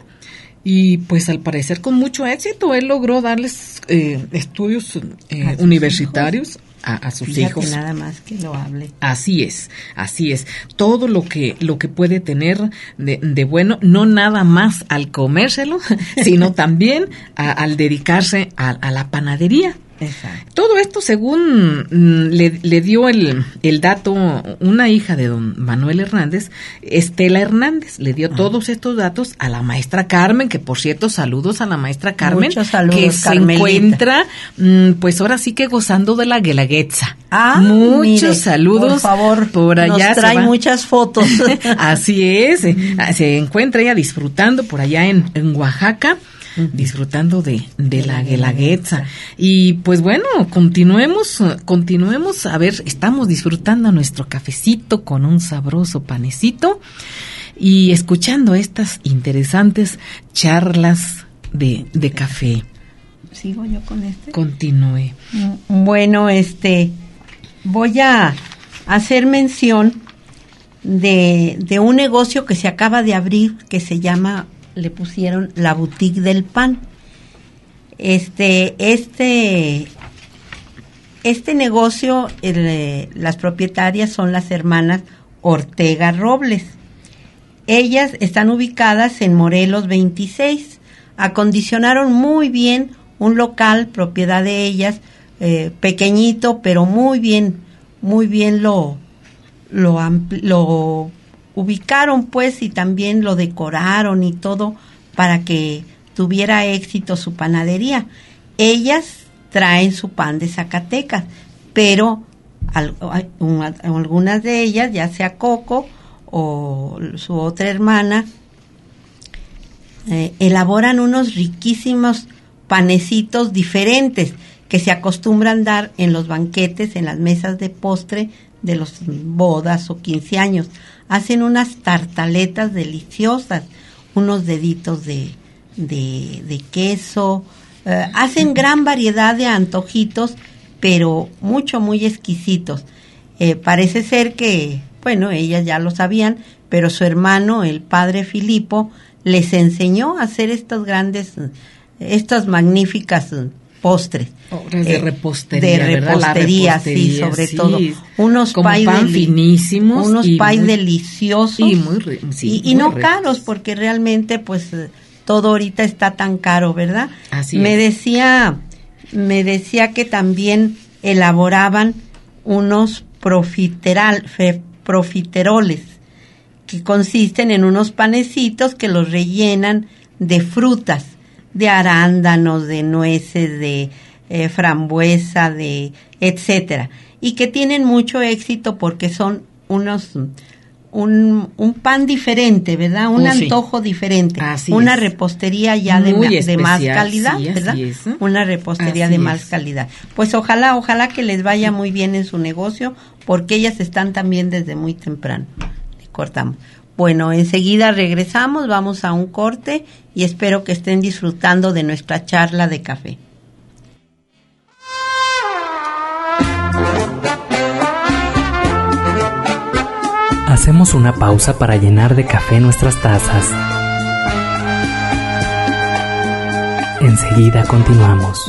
y pues al parecer con mucho éxito él logró darles eh, estudios eh, universitarios a, a sus Fíjate hijos. Nada más que lo hable. Así es, así es. Todo lo que lo que puede tener de, de bueno, no nada más al comérselo, sino también a, al dedicarse a, a la panadería. Exacto. Todo esto según mm, le, le dio el, el dato una hija de don Manuel Hernández, Estela Hernández, le dio ah. todos estos datos a la maestra Carmen, que por cierto, saludos a la maestra Carmen, muchos saludos, que Carmelita. Se encuentra mm, pues ahora sí que gozando de la guelaguetza. Ah, muchos mire, saludos, por favor, por allá nos trae muchas fotos. Así es, mm. se encuentra ella disfrutando por allá en, en Oaxaca, disfrutando de, de la guelaguetza. Y pues bueno, continuemos, continuemos, a ver, estamos disfrutando nuestro cafecito con un sabroso panecito y escuchando estas interesantes charlas de, de café. ¿Sigo yo con este? Continúe. Bueno, este, voy a hacer mención de, de un negocio que se acaba de abrir, que se llama, le pusieron la boutique del pan. Este, este, este negocio, el, las propietarias son las hermanas Ortega Robles. Ellas están ubicadas en Morelos veintiséis. Acondicionaron muy bien un local, propiedad de ellas, eh, pequeñito, pero muy bien, muy bien lo, lo, ampli- lo ubicaron, pues, y también lo decoraron y todo para que tuviera éxito su panadería. Ellas traen su pan de Zacatecas, pero al, un, algunas de ellas, ya sea Coco o su otra hermana, eh, elaboran unos riquísimos panecitos diferentes que se acostumbran dar en los banquetes, en las mesas de postre de los bodas o quince años. Hacen unas tartaletas deliciosas, unos deditos de, de, de queso, eh, hacen gran variedad de antojitos, pero mucho, muy exquisitos. Eh, parece ser que, bueno, ellas ya lo sabían, pero su hermano, el padre Filipo, les enseñó a hacer estos grandes, estas magníficas postres. Obras de repostería, de repostería, ¿verdad? sí, sobre sí. todo. Unos como pay pan deli- finísimos. Unos y pay muy, deliciosos. Y muy, sí, y, y muy no ricos. caros, porque realmente, pues, todo ahorita está tan caro, ¿verdad? Así me es. decía, me decía que también elaboraban unos profiteral, fe, profiteroles, que consisten en unos panecitos que los rellenan de frutas, de arándanos, de nueces, de eh, frambuesa, de etcétera, y que tienen mucho éxito porque son unos un, un pan diferente, ¿verdad? Un oh, antojo sí. diferente, Así una es. repostería ya de, Muy de más especial, calidad, sí, ¿verdad? así es, ¿eh? Una repostería Así de más es. calidad. Pues ojalá, ojalá que les vaya muy bien en su negocio, porque ellas están también desde muy temprano. Cortamos. Bueno, enseguida regresamos, vamos a un corte y espero que estén disfrutando de nuestra charla de café. Hacemos una pausa para llenar de café nuestras tazas. Enseguida continuamos.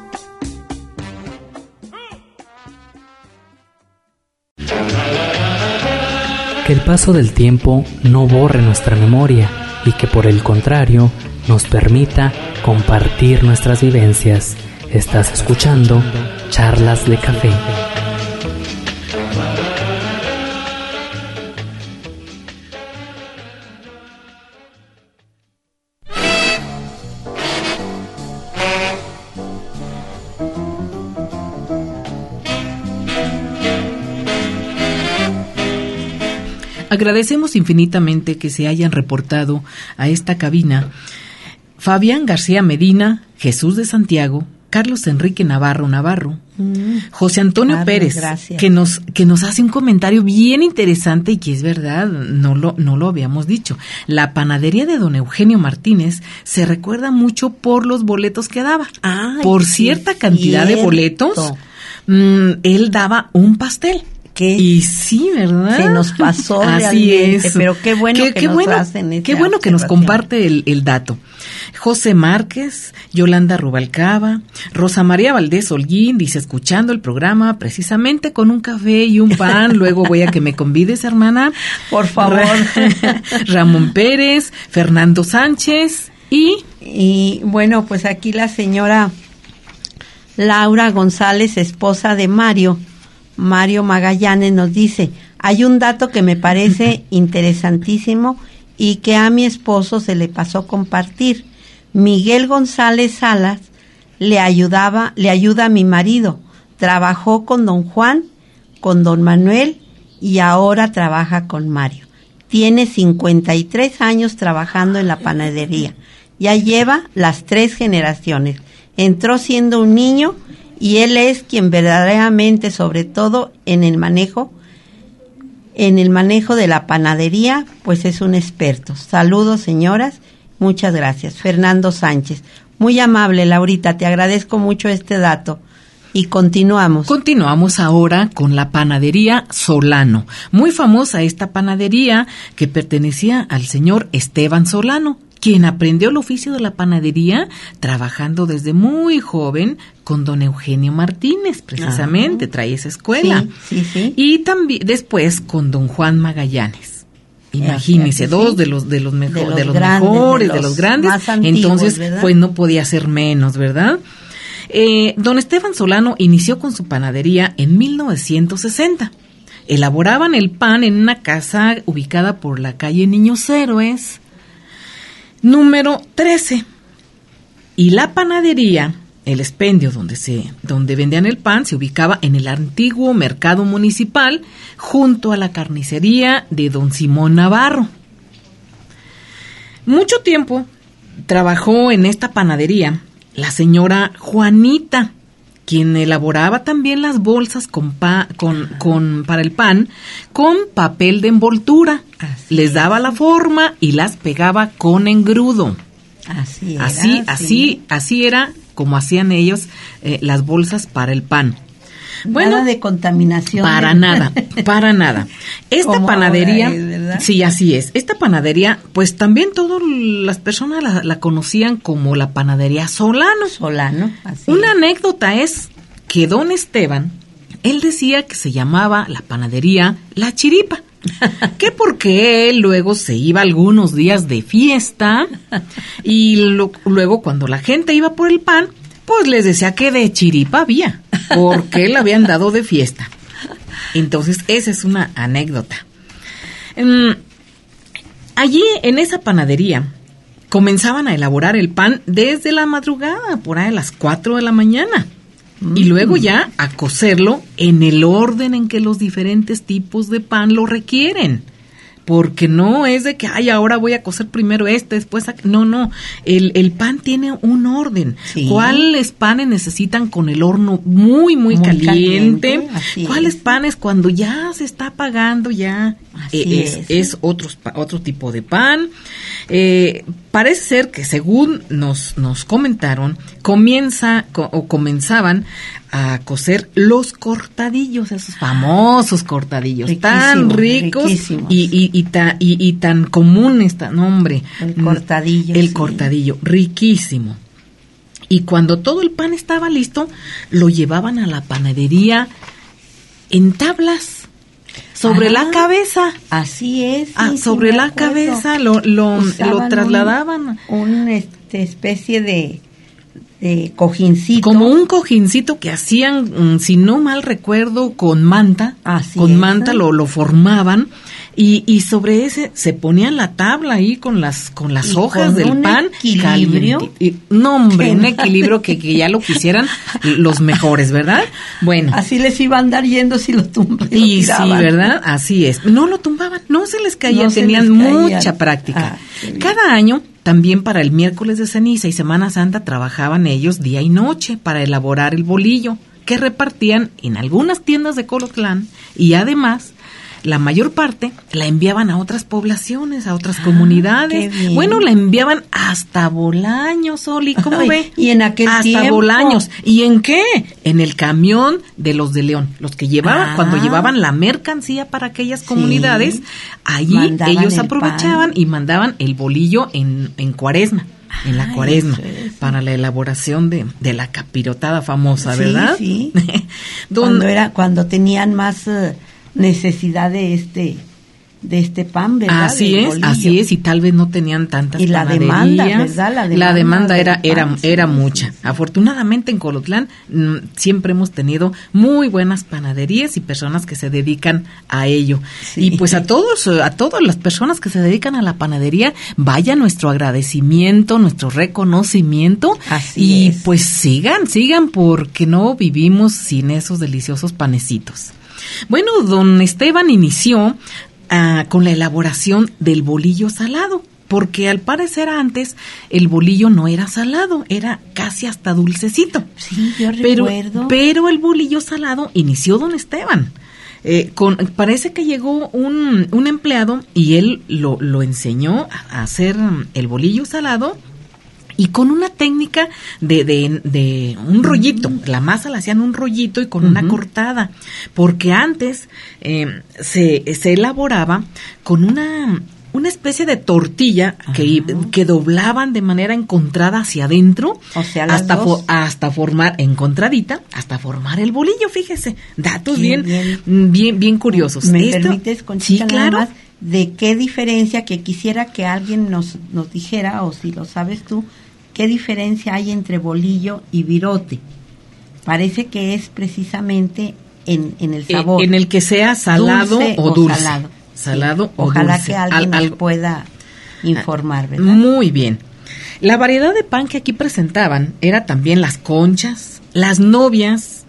Que el paso del tiempo no borre nuestra memoria y que por el contrario nos permita compartir nuestras vivencias. Estás escuchando Charlas de Café. Agradecemos infinitamente que se hayan reportado a esta cabina Fabián García Medina, Jesús de Santiago, Carlos Enrique Navarro Navarro, mm, José Antonio Carlos, Pérez, gracias. que nos que nos hace un comentario bien interesante y que es verdad, no lo no lo habíamos dicho. La panadería de don Eugenio Martínez se recuerda mucho por los boletos que daba. Ay, por sí, cierta cantidad cierto. de boletos, mmm, él daba un pastel. ¿Qué? Y sí, ¿verdad? Se nos pasó Así realmente, es. pero qué bueno qué, que qué nos bueno, hacen esa Qué bueno que nos observación. comparte el, el dato. José Márquez, Yolanda Rubalcaba, Rosa María Valdés Holguín dice, escuchando el programa precisamente con un café y un pan, luego voy a que me convides, hermana. Por favor. Ramón Pérez, Fernando Sánchez y... Y bueno, pues aquí la señora Laura González, esposa de Mario, Mario Magallanes, nos dice, hay un dato que me parece interesantísimo y que a mi esposo se le pasó compartir. Miguel González Salas le ayudaba, le ayuda a mi marido. Trabajó con don Juan, con don Manuel y ahora trabaja con Mario. Tiene cincuenta y tres años trabajando en la panadería. Ya lleva las tres generaciones. Entró siendo un niño y él es quien verdaderamente, sobre todo en el manejo, en el manejo de la panadería, pues es un experto. Saludos, señoras. Muchas gracias. Fernando Sánchez. Muy amable, Laurita. Te agradezco mucho este dato. Y continuamos. Continuamos ahora con la panadería Solano. Muy famosa esta panadería que pertenecía al señor Esteban Solano, quien aprendió el oficio de la panadería trabajando desde muy joven con don Eugenio Martínez, precisamente, ah, trae esa escuela. Sí, sí, sí. Y también después con don Juan Magallanes. Imagínese, sí, dos sí. de los de los, mejo- de los, de los grandes, mejores, de de los, los grandes. más antiguos, Entonces, ¿verdad? pues no podía ser menos, ¿verdad? Eh, don Esteban Solano inició con su panadería en mil novecientos sesenta. Elaboraban el pan en una casa ubicada por la calle Niños Héroes, número trece. Y la panadería, el expendio donde se donde vendían el pan, se ubicaba en el antiguo mercado municipal junto a la carnicería de don Simón Navarro. Mucho tiempo trabajó en esta panadería la señora Juanita, quien elaboraba también las bolsas con pa, con, con para el pan con papel de envoltura. Así Les daba es. la forma y las pegaba con engrudo. Así era, así, sí. así, así era como hacían ellos eh, las bolsas para el pan. Bueno, nada de contaminación. Para de... nada, para nada. Esta panadería, es, sí, así es. Esta panadería, pues también todas las personas la, la conocían como la panadería Solano. Solano, así Una es. anécdota es que don Esteban, él decía que se llamaba la panadería La Chiripa. Que porque él luego se iba algunos días de fiesta y lo, luego cuando la gente iba por el pan, pues les decía que de chiripa había, porque le habían dado de fiesta. Entonces, esa es una anécdota. Um, allí, en esa panadería, comenzaban a elaborar el pan desde la madrugada, por ahí a las cuatro de la mañana. Mm. Y luego ya a cocerlo en el orden en que los diferentes tipos de pan lo requieren. Porque no es de que, ay, ahora voy a cocer primero este, después... Aqu-. No, no, el, el pan tiene un orden. Sí. ¿Cuáles panes necesitan con el horno muy, muy, muy caliente? caliente ¿Cuáles es. panes cuando ya se está apagando ya? Eh, es, es. es otros, otro tipo de pan. Eh, parece ser que según nos, nos comentaron, comienza co- o comenzaban a cocer los cortadillos, esos famosos cortadillos, riquísimo, tan ricos y, y, y, ta, y, y tan comunes, tan, hombre. El cortadillo. El sí. cortadillo, riquísimo. Y cuando todo el pan estaba listo, lo llevaban a la panadería en tablas. Sobre ah, la cabeza. Así es. Sí, ah, sobre sí la cabeza lo, lo, lo trasladaban. Un, un este, especie de... de cojincito. Como un cojincito que hacían, si no mal recuerdo, con manta. Así con es. manta lo, lo formaban y, y sobre ese se ponían la tabla ahí con las con las y hojas con del un pan. Equilibrio. Y, no, hombre, un equilibrio que, que ya lo quisieran los mejores, ¿verdad? Bueno. Así les iba a andar yendo si lo tumbaban. Y sí, ¿verdad? Así es. No lo tumbaban, no se les caía, no tenían les mucha práctica. Ah, cada año, también para el miércoles de ceniza y Semana Santa, trabajaban ellos día y noche para elaborar el bolillo, que repartían en algunas tiendas de Colotlán y además la mayor parte la enviaban a otras poblaciones, a otras ah, comunidades. Bueno, la enviaban hasta Bolaños, Oli, ¿cómo Ay, ve? Y en aquel hasta tiempo. Hasta Bolaños. ¿Y en qué? En el camión de los de León, los que llevaban, ah. cuando llevaban la mercancía para aquellas comunidades, sí. allí mandaban ellos aprovechaban pan. Y mandaban el bolillo en, en Cuaresma. En la Ay, Cuaresma, es. Para la elaboración de, de la capirotada famosa, sí, ¿verdad? Sí, cuando era, cuando tenían más uh, necesidad de este, de este pan, ¿verdad? Así es, bolillo. Así es, y tal vez no tenían tantas y la demanda, ¿verdad? La demanda, la demanda era, era, pan, era sí, mucha. sí. Afortunadamente en Colotlán mm, siempre hemos tenido muy buenas panaderías y personas que se dedican a ello. Sí. Y pues a todos, a todas las personas que se dedican a la panadería, vaya nuestro agradecimiento, nuestro reconocimiento. Así y es. Pues sigan, sigan, porque no vivimos sin esos deliciosos panecitos. Bueno, don Esteban inició Uh, con la elaboración del bolillo salado, porque al parecer antes el bolillo no era salado, era casi hasta dulcecito. Sí, yo pero, recuerdo. Pero el bolillo salado inició don Esteban. Eh, con, parece que llegó un, un empleado y él lo, lo enseñó a hacer el bolillo salado. Y con una técnica de, de, de un rollito, mm. la masa la hacían un rollito y con uh-huh. una cortada, porque antes eh, se, se elaboraba con una, una especie de tortilla uh-huh. que, que doblaban de manera encontrada hacia adentro, o sea, hasta, fo, hasta formar, encontradita, hasta formar el bolillo, fíjese, datos bien, bien, bien, bien curiosos. ¿Me Esto, permites, Conchita, sí, claro. nada más, de qué diferencia, que quisiera que alguien nos, nos dijera, o si lo sabes tú, ¿qué diferencia hay entre bolillo y virote? Parece que es precisamente en, en el sabor. En el que sea salado dulce o dulce. O salado, salado sí. o Ojalá dulce. que alguien al, nos pueda informar, ¿verdad? Muy bien. La variedad de pan que aquí presentaban era también las conchas, las novias,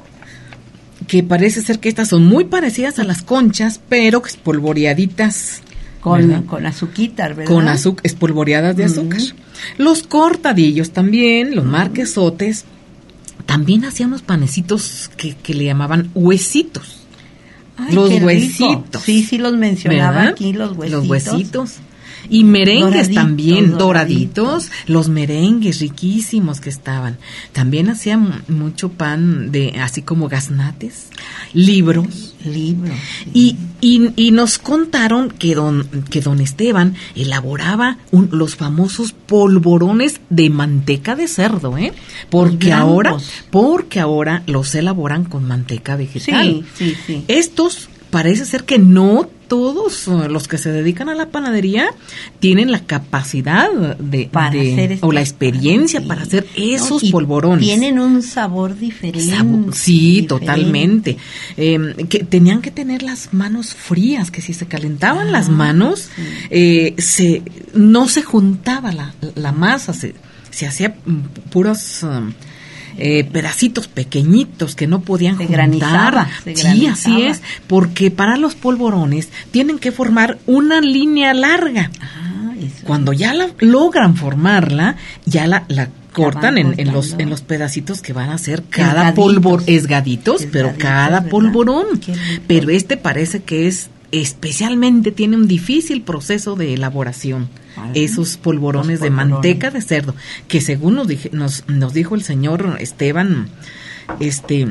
que parece ser que estas son muy parecidas a las conchas, pero espolvoreaditas. Con, con azuquitar, ¿verdad? Con azúcar, espolvoreadas de azúcar. Uh-huh. Los cortadillos también, los marquesotes, también hacía unos panecitos que, que le llamaban huesitos. Ay, los qué huesitos. Rico. Sí, sí los mencionaba, ¿verdad? Aquí, los huesitos. Los huesitos. Y merengues doraditos, también, doraditos, doraditos, los merengues riquísimos que estaban. También hacían mucho pan de, así como gaznates, libros. Libros. Y, y, y nos contaron que don, que don Esteban elaboraba un, los famosos polvorones de manteca de cerdo, ¿eh? Porque ahora, porque ahora los elaboran con manteca vegetal. Sí, sí, sí. Estos parece ser que no todos los que se dedican a la panadería tienen la capacidad de, para de hacer este o la experiencia sí. para hacer esos no, polvorones. Tienen un sabor diferente. Sabor, sí, diferente. totalmente. Eh, que tenían que tener las manos frías, que si se calentaban ah, las manos, sí. eh, se no se juntaba la, la masa, se, se hacía puros um, Eh, pedacitos pequeñitos que no podían se juntar. Granizaba, se sí, granizaba. Así es, porque para los polvorones tienen que formar una línea larga. Ah, eso. Cuando ya la logran formarla, ya la, la cortan en, en los en los pedacitos que van a ser cada polvorón, esgaditos, pero cada ¿verdad? Polvorón. Pero este parece que es especialmente tiene un difícil proceso de elaboración. Ah, esos polvorones, polvorones de manteca de cerdo, que según nos, dije, nos, nos dijo el señor Esteban, este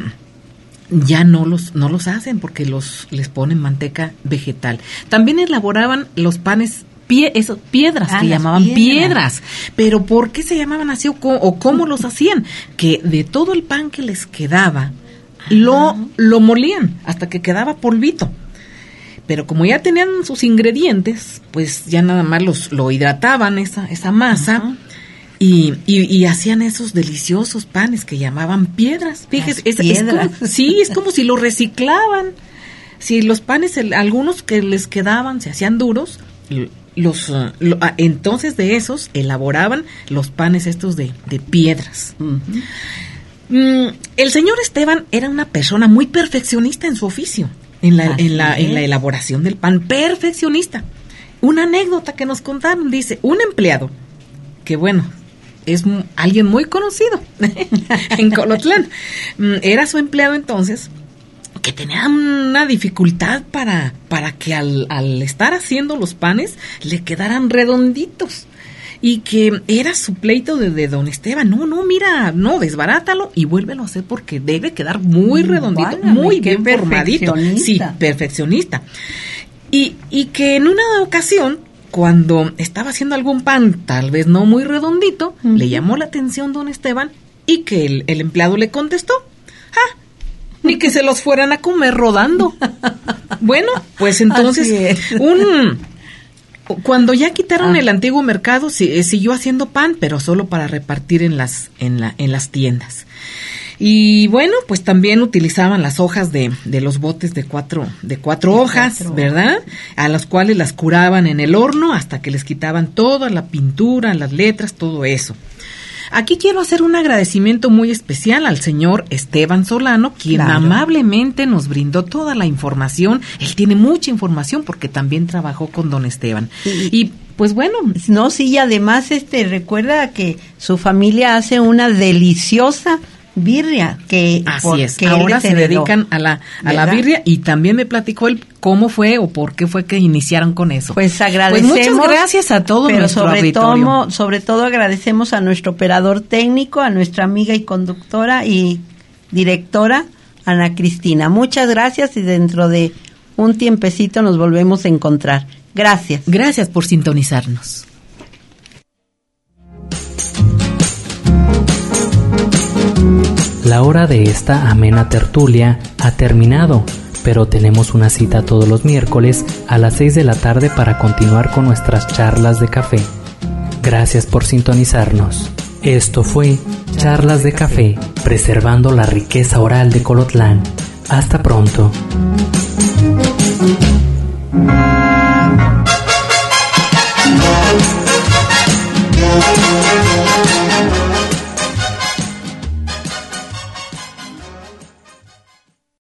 ya no los no los hacen porque los les ponen manteca vegetal. También elaboraban los panes pie, esos piedras ah, que llamaban piedras. piedras. Pero ¿por qué se llamaban así o, o cómo los hacían? Que de todo el pan que les quedaba lo lo molían hasta que quedaba polvito. Pero como ya tenían sus ingredientes, pues ya nada más los lo hidrataban esa esa masa uh-huh. y, y y hacían esos deliciosos panes que llamaban piedras. Fíjese, es, piedras. Es como, sí, es como si lo reciclaban. Si los panes, el, algunos que les quedaban, se hacían duros, los uh, lo, uh, entonces de esos elaboraban los panes estos de, de piedras. Uh-huh. Mm, el señor Esteban era una persona muy perfeccionista en su oficio. En la, en la, en la elaboración del pan, perfeccionista. Una anécdota que nos contaron, dice, un empleado, que bueno, es m- alguien muy conocido en Colotlán, era su empleado entonces, que tenía una dificultad para, para que al, al estar haciendo los panes, le quedaran redonditos. Y que era su pleito de, de don Esteban, no, no, mira, no, desbarátalo y vuélvelo a hacer porque debe quedar muy redondito, Válame, muy bien formadito. Sí, perfeccionista. Y, y que en una ocasión, cuando estaba haciendo algún pan, tal vez no muy redondito, uh-huh. le llamó la atención don Esteban y que el, el empleado le contestó, ah, ni que se los fueran a comer rodando. Bueno, pues entonces, un... Cuando ya quitaron ah. el antiguo mercado, sí, siguió haciendo pan, pero solo para repartir en las en la en las tiendas. Y bueno, pues también utilizaban las hojas de, de los botes de cuatro de cuatro de hojas, cuatro. ¿verdad? A las cuales las curaban en el horno hasta que les quitaban toda la pintura, las letras, todo eso. Aquí quiero hacer un agradecimiento muy especial al señor Esteban Solano, quien claro. amablemente nos brindó toda la información. Él tiene mucha información porque también trabajó con don Esteban. Y, y pues bueno. No, sí, y además este recuerda que su familia hace una deliciosa birria que así es, ahora se dedican a la a ¿verdad? la birria y también me platicó él cómo fue o por qué fue que iniciaron con eso. Pues agradecemos. Pues muchas gracias a todo pero nuestro sobre auditorio. todo, sobre todo agradecemos a nuestro operador técnico, a nuestra amiga y conductora y directora Ana Cristina. Muchas gracias y dentro de un tiempecito nos volvemos a encontrar. Gracias. Gracias por sintonizarnos. La hora de esta amena tertulia ha terminado, pero tenemos una cita todos los miércoles a las seis de la tarde para continuar con nuestras charlas de café. Gracias por sintonizarnos. Esto fue Charlas de Café, preservando la riqueza oral de Colotlán. Hasta pronto.